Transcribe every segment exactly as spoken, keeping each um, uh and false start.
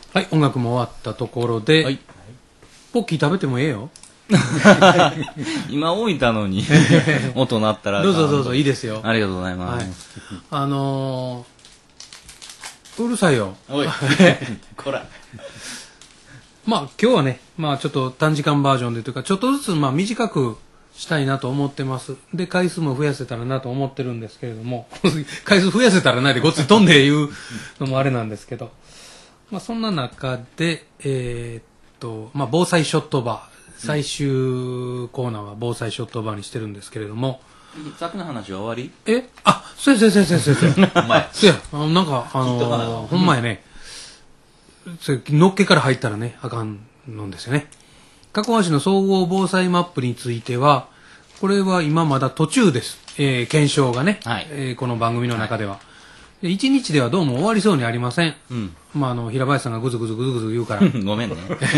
はい、音楽も終わったところで、 はい、 ポッキー食べてもええよ。 今置いたのに音鳴ったらどうぞどうぞ、いいですよ。 ありがとうございます、 はい、あのー、うるさいよ。 おいこらまあ今日はね、まあちょっと短時間バージョンでというか、ちょっとずつまあ短くしたいなと思ってます。で、回数も増やせたらなと思ってるんですけれども、回数増やせたらないでごっつい飛んで言うのもあれなんですけど、まあそんな中で、えー、っと、まあ防災ショットバー、最終コーナーは防災ショットバーにしてるんですけれども、 さっきの話は終わり？ えあ、そうやそうやそうやそうやそうや。 お前。 そうや、あのなんか、あのー、ほんまやね、それのっけから入ったらね、あかんのですよね。加古川市の総合防災マップについては、これは今まだ途中です。えー、検証がね、 はい、 えー、この番組の中では。はい、いちにちではどうも終わりそうにありません。うん、まあ、あの、平林さんがぐずぐずぐずぐず言うから。 ごめんね。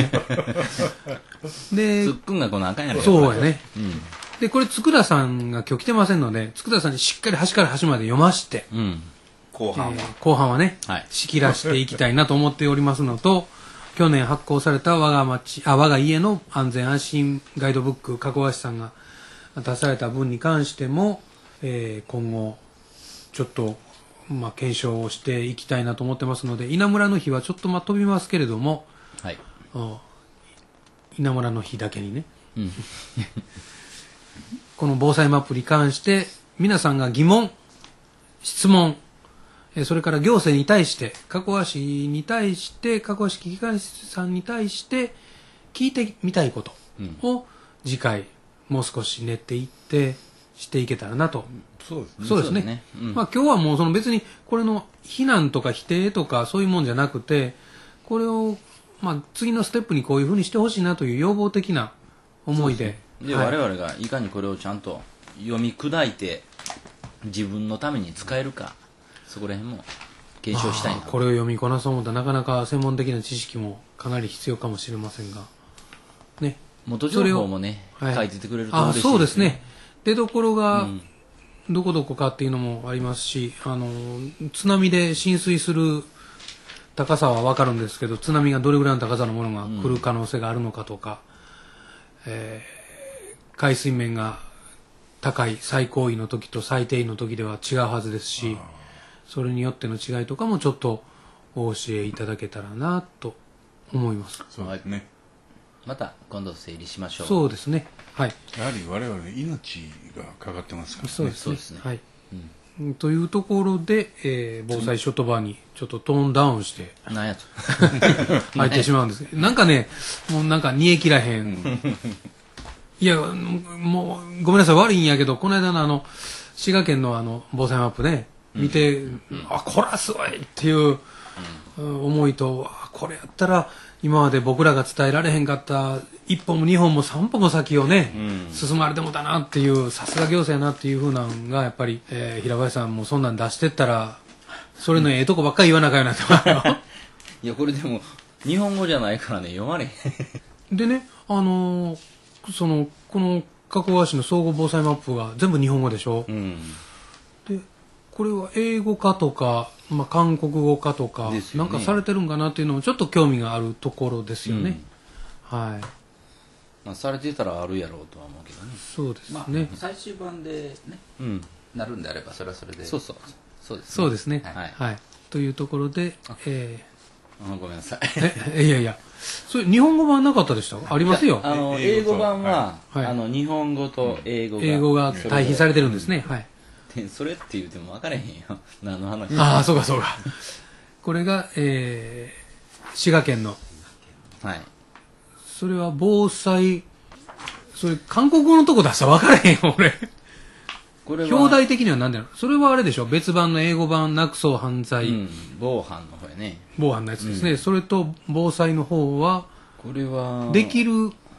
で、 つっくんがこのあかんやろ。 そうやね。 うん、 で、これ、佃さんが今日来てませんので、佃さんにしっかり端から端まで読まして、 うん、 後半は、 えー、後半はね、 はい、 仕切らしていきたいなと思っておりますのと、去年発行された我が町、あ、我が家の安全安心ガイドブック、加古川市さんが出された分に関しても、えー、今後、ちょっと、まあ、検証をしていきたいなと思ってますので、稲村の日はちょっとまあ飛びますけれども、 はい、 稲村の日だけにね、 うん、 この防災マップに関して皆さんが疑問、質問、それから行政に対して、加古川市に対して、加古川市危機管理室さんに対して聞いてみたいことを次回もう少し練っていってしていけたらなと。 そうですね。 そうですね。うん、まあ今日はもうその別にこれの非難とか否定とかそういうもんじゃなくて、これをまあ次のステップにこういうふうにしてほしいなという要望的な思いで。 で、はい、我々がいかにこれをちゃんと読み砕いて自分のために使えるか、そこら辺も検証したいな。 これを読みこなそう思ったらなかなか専門的な知識もかなり必要かもしれませんが、ね、 元情報もね、はい、書いててくれると嬉しいですね。 あ、そうですね。出どころがどこどこかっていうのもありますし、あの津波で浸水する高さは分かるんですけど、津波がどれぐらいの高さのものが来る可能性があるのかとか、うん、えー、海水面が高い最高位の時と最低位の時では違うはずですし、それによっての違いとかもちょっとお教えいただけたらなと思います。 そうですね。 また今度整理しましょう。 そうですね。はい。 やはり我々命がかかってますからね。 そうですね。 そうですね。 はい。うん、というところで、えー、防災ショットバーにちょっとトーンダウンしてなんやと入ってしまうんです。なんかね、もうなんか煮え切らへん。いや、もうごめんなさい、悪いんやけど、この間のあの滋賀県のあの防災マップね、見て、うん、あ、これはすごいっていう、うん、思いと、あ、これやったら今まで僕らが伝えられへんかった一歩も二歩も三歩も先をね、うん、進まれてもだなっていう、さすが行政やなっていうふうなのがやっぱり、えー、平林さんもそんなん出してったらそれのええとこばっかり言わなあかんようになってますよ。 いや、これでも日本語じゃないからね、読まれへん。 でね、あのー、そのこの加古川市の総合防災マップが全部日本語でしょ、うん、でこれは英語化とか、まあ、韓国語化とか、ね、なんかされてるんかなっていうのもちょっと興味があるところですよね、うん、はい、 まあ、されてたらあるやろうとは思うけどね。 そうですね、 まあ、最終版でね、うん、なるんであればそれはそれで、 そうそうそうですね、 そうですね、 はい、 はい、というところで、えー、ごめんなさい。 えいやいや、それ日本語版なかったでした？ありますよ。 あの英語版は、はい、あの日本語と英語が英語が対比されてるんですね。はい。 でそれって言うても分からへんよ。何の話？ ああ、そうかそうか。これが、えー、滋賀県の。 はい。 それは防災。それ韓国語のとこ出したら分からへんよ俺。これは表題的には何だろう。それはあれでしょ。別版の英語版なくそう犯罪、うん、 防犯の方やね。 防犯のやつですね。うん、それと防災の方はこれはできる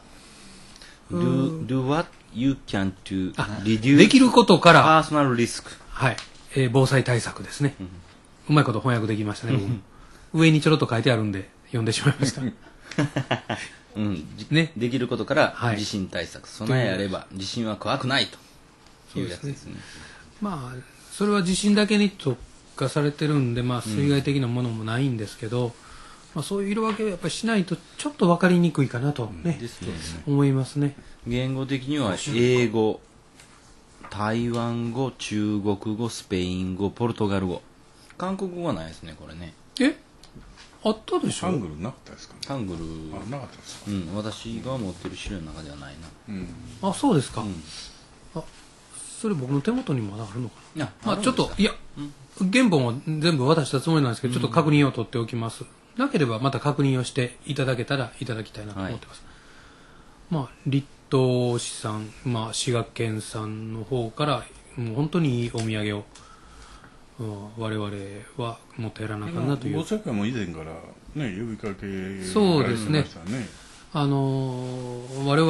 do, do what you can to reduce できることからパーソナルリスク、 はい、えー、防災対策ですね、うん、うまいこと翻訳できましたね。上にちょろっと書いてあるんで読んでしまいました。 うん、ね、できることから地震対策、はい、備えあれば地震は怖くないというやつですね。 まあそれは地震だけに特化されてるんで、まあ、水害的なものもないんですけど、 まあ、そういう色分けをやっぱりしないとちょっと分かりにくいかなとね、 ですね。 思いますね。 言語的には英語、台湾語、中国語、スペイン語、ポルトガル語。韓国語はないですね、これね。 えあったでしょ。 ハングルなかったですかね。 ハングル、 あ、なかったですか。 うん、私が持ってる資料の中ではないな。 うん。 あ、そうですか。 うん。 あ、それ僕の手元にもまだあるのかいや、 な。まあ、ちょっと、いや、 や、原本は全部渡したつもりなんですけど、ちょっと確認を取っておきます。なければまた確認をしていただけたらいただきたいなと思ってます。まあ、立東市さん、まあ、滋賀県さんの方から、もう本当にいいお土産を、うん、我々はもっとやらなあかんなという。 大阪も以前からね、呼びかけそうですねられてましたね。 あのー我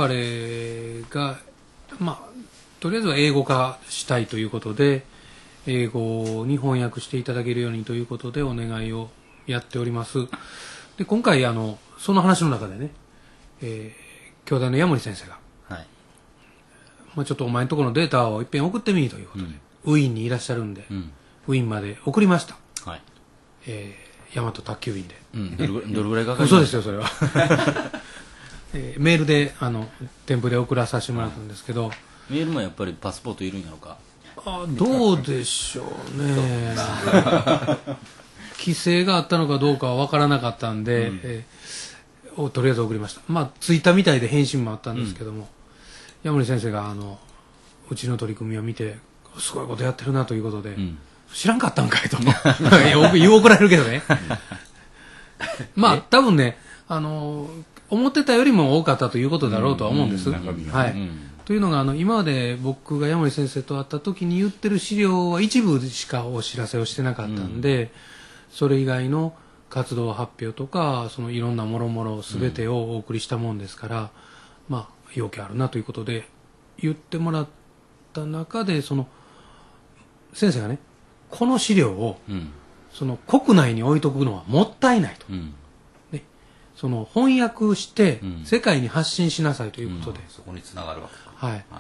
々が、まあ、とりあえずは英語化したいということで、英語に翻訳していただけるようにということでお願いをやっております。で、今回、あの、その話の中でね、えー、京大の矢森先生が、 はい。 まあ、ちょっとお前のところのデータをいっぺん送ってみということで、ウィーンにいらっしゃるんで、 うん。 ウィーンまで送りました。 はい。 えー、大和宅急便で。 うん。どれぐらい、どれぐらいかかる嘘ですよ、それは。えーメールで、あの、添付で送らさせてもらったんですけど、 メールもやっぱりパスポートいるんやろか。 あどうでしょうね。規制があったのかどうかは分からなかったんで、うんえー、をとりあえず送りました。まあ、ツイッターみたいで返信もあったんですけども、矢森先生が、あの、うちの取り組みを見て、すごいことやってるなということで、うん、知らんかったんかいと。言う怒られるけどね。まあ、多分ね、あの、思ってたよりも多かったということだろうとは思うんです。うんうん、はい。うんというのがあの今まで僕が矢森先生と会った時に言ってる資料は一部しかお知らせをしてなかったんで、うん、それ以外の活動発表とかそのいろんなもろもろ全てをお送りしたもんですから、うん、まあ要件あるなということで言ってもらった中でその先生がねこの資料を、うん、その国内に置いとくのはもったいないと、うんね、その翻訳して世界に発信しなさいということで、 そこにつながるわけか。 はいはい、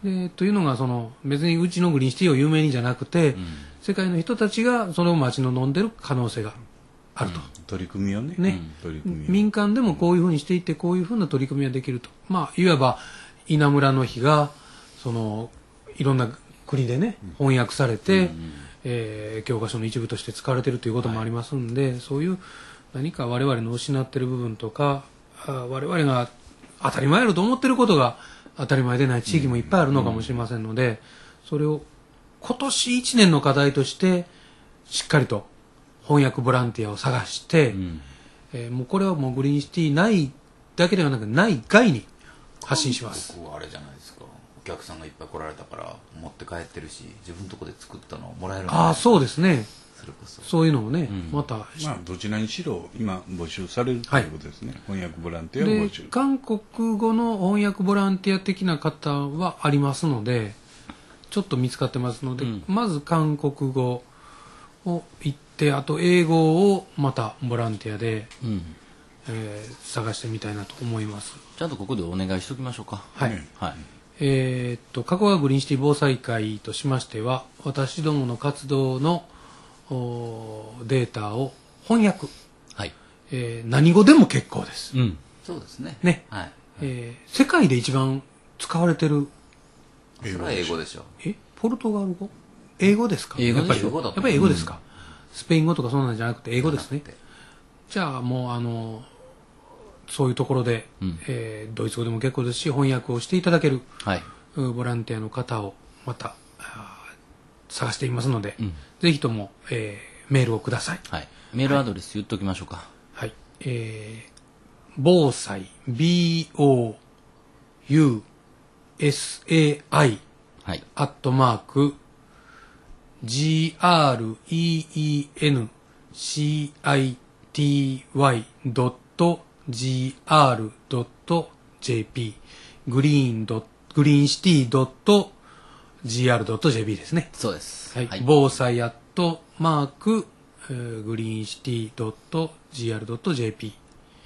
でというのがその別にうちのグリーンシティを有名にじゃなくて、うん、世界の人たちがそれを待ち望んでる可能性があると、うん、 取り組みをね、 ね、 うん、取り組みを民間でもこういうふうにしていってこういうふうな取り組みができると、まあ、いわば稲むらの日がそのいろんな国でね翻訳されて、うんえー、教科書の一部として使われているということもありますんで、はい、そういう何か我々の失っている部分とかあ我々が当たり前あると思っていることが当たり前でない地域もいっぱいあるのかもしれませんので、それを今年いちねんの課題としてしっかりと翻訳ボランティアを探して、うんえー、もうこれはもうグリーンシティ内だけではなくない外に発信します。 僕はあれじゃないですか、お客さんがいっぱい来られたから持って帰ってるし自分のとこで作ったのをもらえるんじゃないですか。 ああそうですね、 それこそそういうのをね、うん、またまあどちらにしろ今募集されるということですね、はい、翻訳ボランティアを募集。 で韓国語の翻訳ボランティア的な方はありますのでちょっと見つかってますので、うん、まず韓国語を言ってあと英語をまたボランティアで、うんえー、探してみたいなと思います。 ちゃんとここでお願いしておきましょうか。 はい、はいえー、っと加古川グリーンシティ防災会としましては私どもの活動のデータを翻訳、はいえー、何語でも結構です、 うん、そうですねね、はいえー、世界で一番使われてるそれは英語でしょ。 えポルトガル語英語ですか。 英語でしょ。 やっぱりやっぱり英語ですか、うん、スペイン語とかそんなんじゃなくて英語ですね。じゃあもうあのそういうところで、うんえー、ドイツ語でも結構ですし翻訳をしていただける、はい、ボランティアの方をまた探していますので、うん、ぜひとも、えー、メールをください、 はい、メールアドレス言っておきましょうか。 はい、えー、防災 ビーオーユーエスエーアイ はい、アットマーク ジーアールイーイーエヌシーアイティーワイ ドット ジーアール ドット ジェーピー グリーンドグリーンシティ ドット ジーアール ドット ジェーピー ですね。 そうです。 はい。はい、防災アットマーク、えー、グリーンシティ ドット ジーアール ドット ジェーピ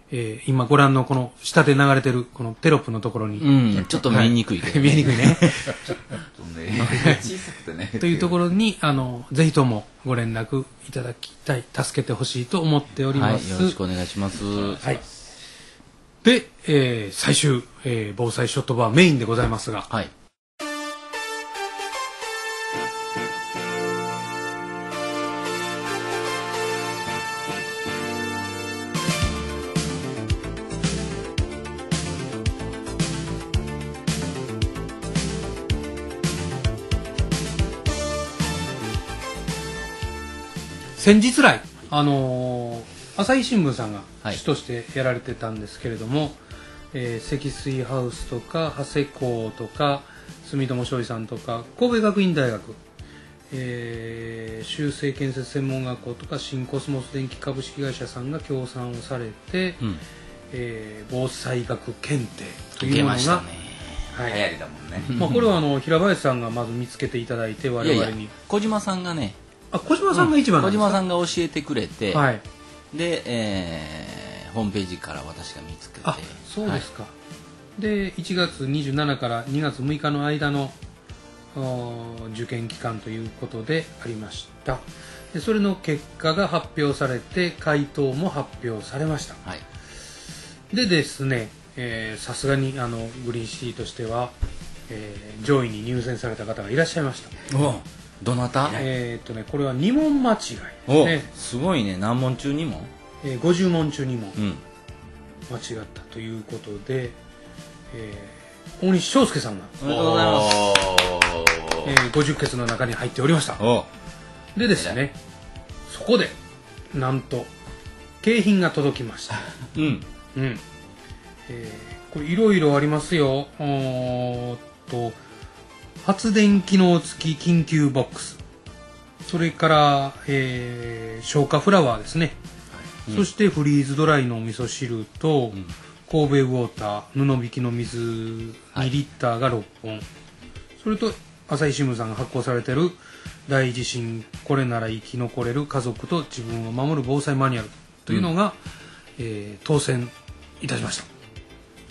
えー、今ご覧のこの下で流れてるこのテロップのところに、 うん、ちょっと見えにくいけど、ね、 見えにくいね。 小さくてね。 というところに、あの、ぜひともご連絡いただきたい、助けてほしいと思っております。 はい、よろしくお願いします。 はい。で、えー、最終、えー、防災ショットバーメインでございますが、 はい。 先日来、あのー、朝日新聞さんがはい主としてやられてたんですけれども、えー積水ハウスとか長谷工とか住友商事さんとか神戸学院大学、えー、修正建設専門学校とか新コスモス電機株式会社さんが協賛をされて、 うん。 えー防災学検定と受いうものが、 けましたね。 はい流行りだもんね。 まあ、これはあの平林さんがまず見つけていただいて我いやいや 々に、 小島さんがね、 あ小島さんが一番な小んですか、 島さんが教えてくれて、 はい、 で、えーホームページから私が見つけて、 あそうですか、でいちがつにじゅうしちからにがつむいかの間のお受験期間ということでありました。でそれの結果が発表されて回答も発表されました。 はい。 でですね、えーさすがにあのグリーンシティとしては、えー上位に入選された方がいらっしゃいました。 おどなた？ えーっとねこれはに問間違いですおね、 すごいね。何問中に問？ えーごじゅう問中に問うん。 間違ったということで、えー大西翔介さんが、 おめでとうございます。 えーごじゅっ決の中に入っておりました。 おでですね、そこでなんと景品が届きました。 うん。 うん。えーこれいろいろありますよ。おーっと発電機能付き緊急ボックス、それから、えー消火フラワーですね、 うんそしてフリーズドライのお味噌汁と、 うん神戸ウォーター布引きの水にリッターがろっぽん、それと朝日新聞さんが発行されている大地震これなら生き残れる家族と自分を守る防災マニュアルというのが、えー当選いたしました。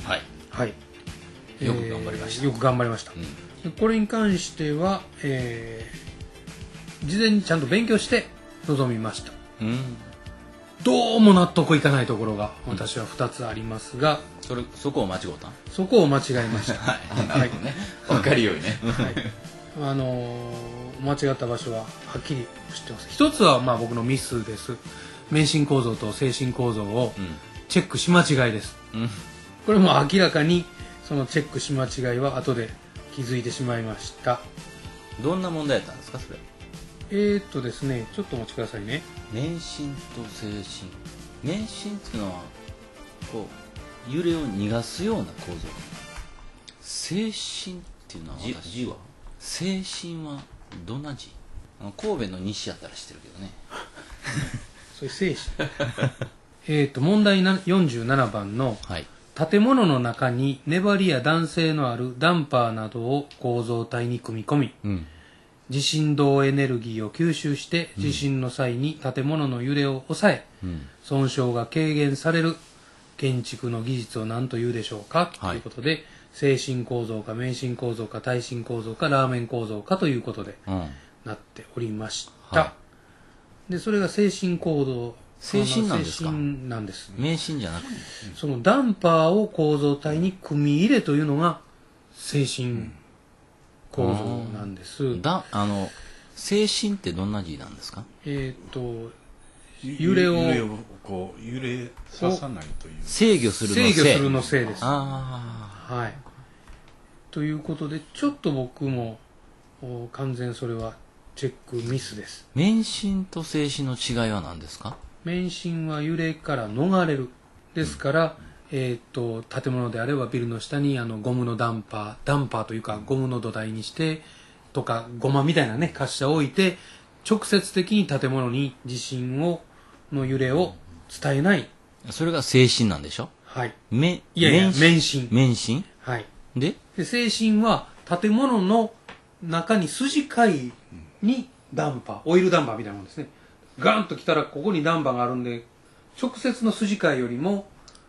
はい。 はい、 よく頑張りましたえーよく頑張りました、 うん。 でこれに関しては、えー事前にちゃんと勉強して臨みました。 うん。 どうも納得いかないところが私はふたつありますが、 それそこを間違うたん？ そこを間違えました。 はい。 はいね。わかるようにね。 はいあのー間違った場所ははっきり知ってます。一つはまあ僕のミスです。免震構造と制震構造をうん。 チェックし間違いです。 うん。 これも明らかにそのチェックし間違いは後で気づいてしまいました。 どんな問題やったんですかそれ？ えー、っとですね、ちょっとお待ちくださいね。 免震と制震。免震っていうのはこう揺れを逃がすような構造。制震っていうのは字私字は制震はどんな字？あの神戸の西やったら知ってるけどね。 そういう精神。えーっと問題なよんじゅうななばんのはい。 建物の中に粘りや弾性のあるダンパーなどを構造体に組み込み、 うん。 地震動エネルギーを吸収して地震の際に建物の揺れを抑え、 うん。 損傷が軽減される建築の技術を何というでしょうか、 はいということで制震構造か免震構造か耐震構造かラーメン構造かということでうん。 なっておりました、 はでそれが制震構造制震なんですか？ 制震なんですね。 免震じゃなくて。 そのダンパーを構造体に組み入れというのが制震構造なんです、 だあの制震ってどんな字なんですか？ えっ、と揺れを揺れをこう揺れささないという制御するのせい。 制御するのせいです。 あはい。ということでちょっと僕もお完全それはチェックミスです。 あ。免震と制震の違いは何ですか？ 免震は揺れから逃れる。ですから、えっ、と建物であればビルの下にあのゴムのダンパーダンパーというかゴムの土台にしてとかゴマみたいなね滑車を置いて直接的に建物に地震をの揺れを伝えない。 それが制震なんでしょ？ はい。 めいやいや免震免震。 免震はい。 でで制震は建物の中に筋交いにダンパーオイルダンパーみたいなもんですね。ガンと来たらここにダンパーがあるんで直接の筋交いよりも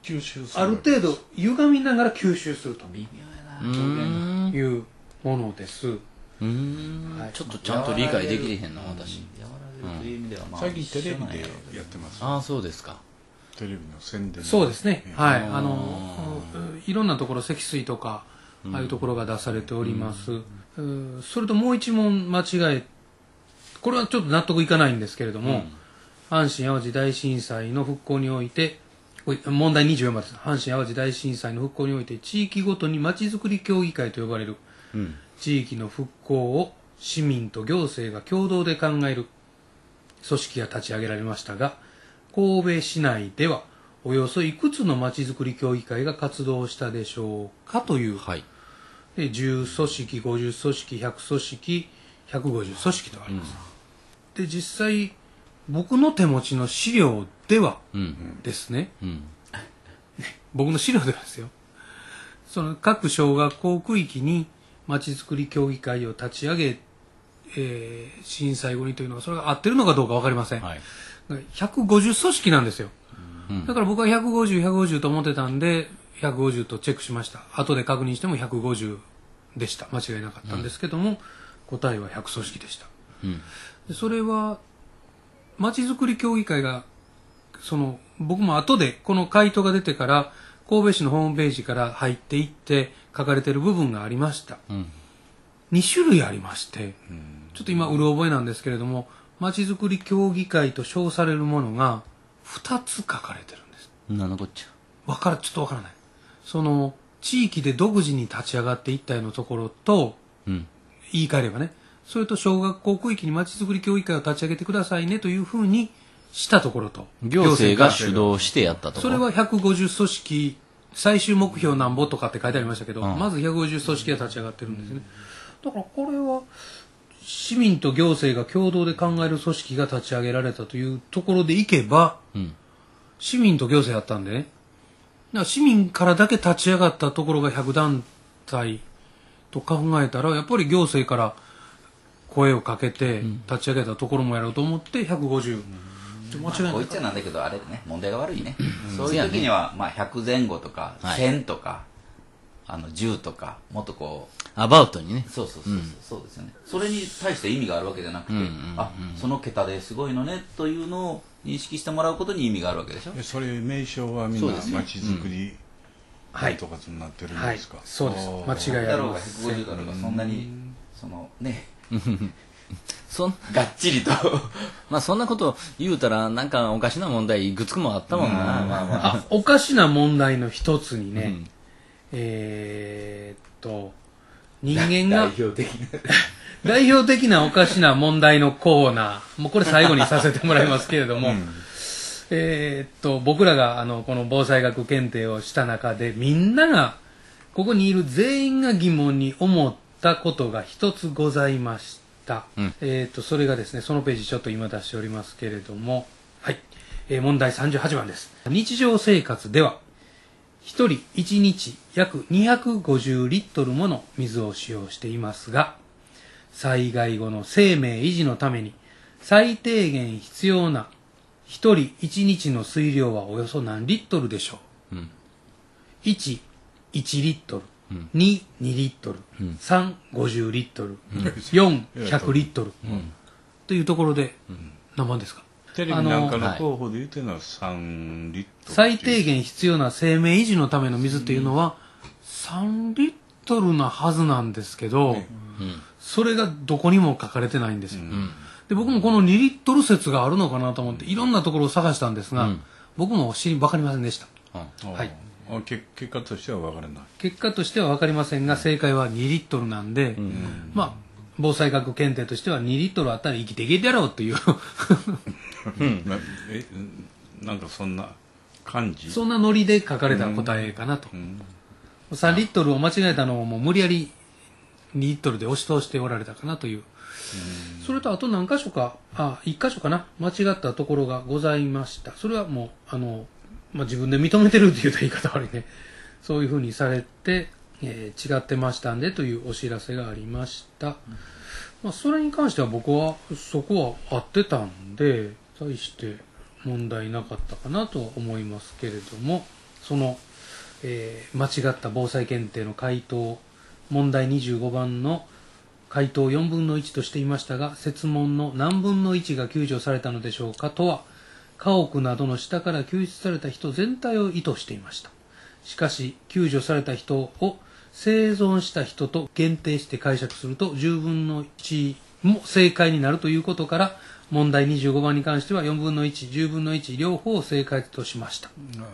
吸収するある程度歪みながら吸収すると微妙やなうーんいうものです。 うーん、 はいちょっとちゃんと理解できてへんな私。 和らげるという意味ではまあ最近テレビで一緒なんやろうけどやってます。 ああそうですか。 テレビの宣伝そうですね、 ええはい、 あーあのいろんなところ積水とかああいうところが出されております、うんそれともう一問間違えこれはちょっと納得いかないんですけれども、阪神・淡路大震災の復興においてこれ問題にじゅうよんばんです。阪神・淡路大震災の復興において地域ごとにまちづくり協議会と呼ばれるうん地域の復興を市民と行政が共同で考える組織が立ち上げられましたが、神戸市内ではおよそいくつのまちづくり協議会が活動したでしょうかという、 はい。 でじゅう組織、ごじゅう組織、ひゃく組織、ひゃくごじゅう組織とあります。で実際僕の手持ちの資料ではうんですね、 うん僕の資料ではですよ、その各小学校区域にまちづくり協議会を立ち上げ、えー震災後にというのはそれが合ってるのかどうか分かりません、 はい。 ひゃくごじゅう組織なんですよ、 うんだから僕はひゃくごじゅう、ひゃくごじゅうと思ってたんでひゃくごじゅうとチェックしました。後で確認してもひゃくごじゅうでした。間違いなかったんですけども、答えはひゃく組織でした。 うんでそれはまちづくり協議会がその僕も後でこの回答が出てから神戸市のホームページから入っていって書かれている部分がありました。 うんに種類ありましてちょっと今うる覚えなんですけれども、まちづくり協議会と称されるものがふたつ書かれてるんです。 なんのこっちゃ。 わからちょっとわからない。その地域で独自に立ち上がっていったようなところと、 うん言い換えればね、それと小学校区域にまちづくり協議会を立ち上げてくださいねというふうにしたところと、 行政が主導してやったとこそれはひゃくごじゅう組織最終目標なんぼとかって書いてありましたけど、 うんまずひゃくごじゅう組織が立ち上がってるんですね。だからこれは市民と行政が共同で考える組織が立ち上げられたというところでいけば、 うん市民と行政やったんでね、だから市民からだけ立ち上がったところがひゃく団体と考えたら、やっぱり行政から声をかけて立ち上げたところもやろうと思ってひゃくごじゅう、ちょ間違いないこう言っちゃなんだけどあれね問題が悪いね、そういう時には、まあ、ひゃくぜん後とかはいせんとか、あのじゅうとかもっとこうアバウトにね。 そうそうそうそう、そうですよね。それに対して意味があるわけじゃなくて、 うんうんうんあその桁ですごいのねというのを認識してもらうことに意味があるわけでしょ。 でそれ名称はみんなそうですよまちづくりはいとかになってるんはいですか、 そうです。 あー間違いあだろうがりません。 ひゃくごじゅうだろうがそんなにそのねそんがっちりとまあそんなこと言うたらなんかおかしな問題いくつもあったもんな。まあまああ、おかしな問題の一つにね、 うんえーっと人間が代表的な代表的なおかしな問題のコーナー、もうこれ最後にさせてもらいますけれども、えーっと僕らがあのこの防災学検定をした中で、みんながここにいる全員が疑問に思ったことが一つございました。 うんえーっとそれがですね、そのページちょっと今出しておりますけれども、はい、えー問題さんじゅうはちばんです。日常生活ではひとりいちにち約にひゃくごじゅうリットルもの水を使用していますが、災害後の生命維持のために最低限必要なひとりいちにちの水量はおよそ何リットルでしょう。 うんいち、いちリットル、 うんに、にリットル、 うんさん、ごじゅうリットル、よん、ひゃくリットル、 うんというところで、何番ですか。 テレビなんかあのはい候補で言ってるのはさんリットル最低限必要な生命維持のための水っていうのはさんリットルなはずなんですけど、 うんそれがどこにも書かれてないんですよ、 うんで僕もこのにリットル説があるのかなと思っていろんなところを探したんですが、 うん僕も知り分かりませんでした。 うんあーはいあけ結果としては分からない結果としては分かりませんが、正解はにリットルなんで、 うんまあ防災学検定としてはにリットルあったら生きていけるやろうっていうなえなんかそんな感じそんなノリで書かれた答えかなと、 うんさんリットルを間違えたのをもう無理やりにリットルで押し通しておられたかなという、それとあと何箇所かあいっ箇所かな間違ったところがございました。それはもうあの、まあ、自分で認めてるって言うと言い方悪いね、そういうふうにされて、えー違ってましたんでというお知らせがありました、まあ、それに関しては僕はそこは合ってたんで大して問題なかったかなとは思いますけれども、 その、えー間違った防災検定の回答問題にじゅうごばんの回答よんぶんのいちとしていましたが、設問の何分のいちが救助されたのでしょうかとは、家屋などの下から救出された人全体を意図していました。しかし救助された人を生存した人と限定して解釈するとじゅうぶんのいちも正解になるということから、問題にじゅうごばんに関してはよんぶんのいち、じゅうぶんのいち両方正解としました。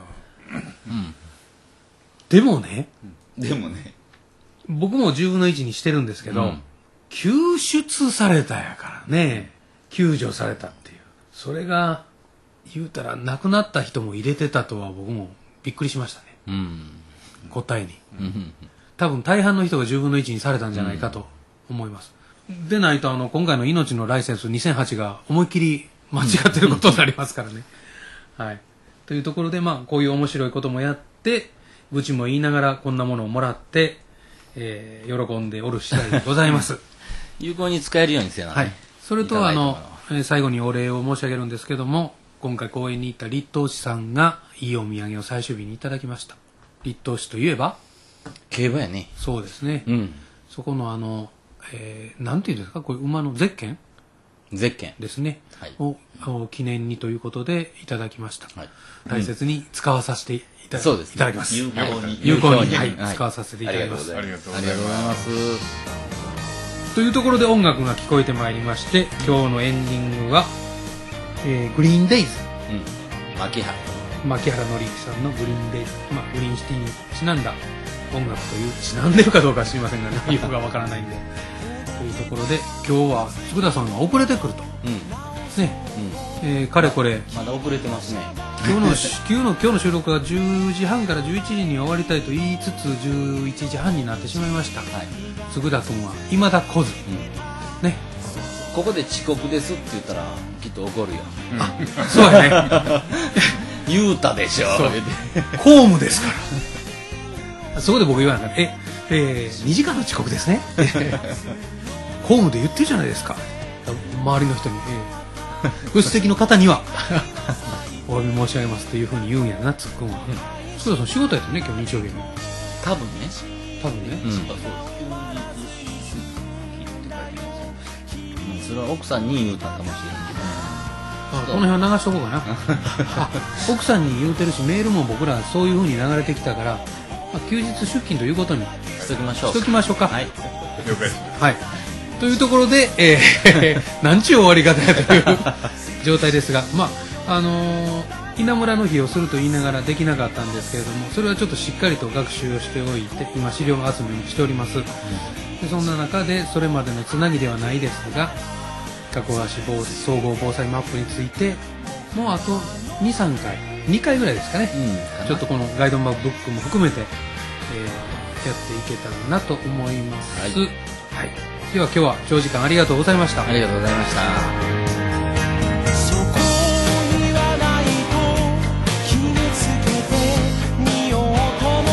でもね、 でもね、 僕もじゅうぶんのいちにしてるんですけど、 うん救出されたやからね、救助されたっていう、それが言うたら亡くなった人も入れてたとは僕もびっくりしましたね、 うん答えに。 うん多分大半の人がじゅうぶんのいちにされたんじゃないかと思います、でないとあの今回の命のライセンスにせんはちが思いっきり間違ってることになりますからね、はい、というところで、まあ、こういう面白いこともやって愚痴も言いながらこんなものをもらって、えー喜んでおる次第でございます有効に使えるようにせなね、 はい、それいただいたもとあの、えー最後にお礼を申し上げるんですけども、今回公演に行った立東市さんがいいお土産を最終日にいただきました。立東市といえば競馬やね。 そうですね、 うんそこのあの、えーなんていうんですか、これ馬のゼッケンゼッケン。 ですね、 はいをを記念にということでいただきました、 はい大切に使わさせていた,、 そうですねいただきます。 有効に有効に、 有効にはいはい使わさせていただきます。 ありがとうありがとうございます。 というところで音楽が聞こえてまいりまして、今日のエンディングは、えーグリーンデイズ、 うん。牧原。 牧原紀之さんのグリーンデイズ、まあ、グリーンシティにちなんだ音楽という、ちなんでるかどうかは知りませんがね、よくがわからないんで。というところで、今日は佃さんが遅れてくると。 うん。 ね、えーかれこれ、 まだ遅れてますね。 今日のし今日の今日の収録がじゅうじはんからじゅういちじに終わりたいと言いつつじゅういちじはんになってしまいました。 はい。 嗣田君は未だ来ず、 うん。 ね、 ここで遅刻ですって言ったらきっと怒るよ。 そうやね、 言うたでしょ。 そう言うて公務ですからそこで僕言わなかった。え、えー、にじかんの遅刻ですね公務で言ってるじゃないですか、周りの人に、えー、ご指摘の方にはお詫び申し上げますというふうに言うんやな、ツッコミは。嗣田さん仕事やったね、今日日曜日に。 多分ね。 多分ね、 うん。 あ、そうです。休日出勤って書いてますよ。 それは奥さんに言うたかもしれんけあこの辺は流しとこうかなあ奥さんに言うてるし、メールも僕らそういう風に流れてきたから、まあ、休日出勤ということにど。しときましょう。 しときましょうか。 はい。 了解です。 はい、というところで、えー、なんちゅう終わり方やという状態ですが、まああのー稲むらの日をすると言いながらできなかったんですけれども、それはちょっとしっかりと学習をしておいて今資料集めをしております、でそんな中でそれまでのつなぎではないですが、加古川市防総合防災マップについてもうあと に,さん 回にかいぐらいですかね、 うん。 ちょっとこのガイドマップブックも含めて、えーやっていけたらなと思います。 はいはい、では今日は長時間ありがとうございました。 ありがとうございました。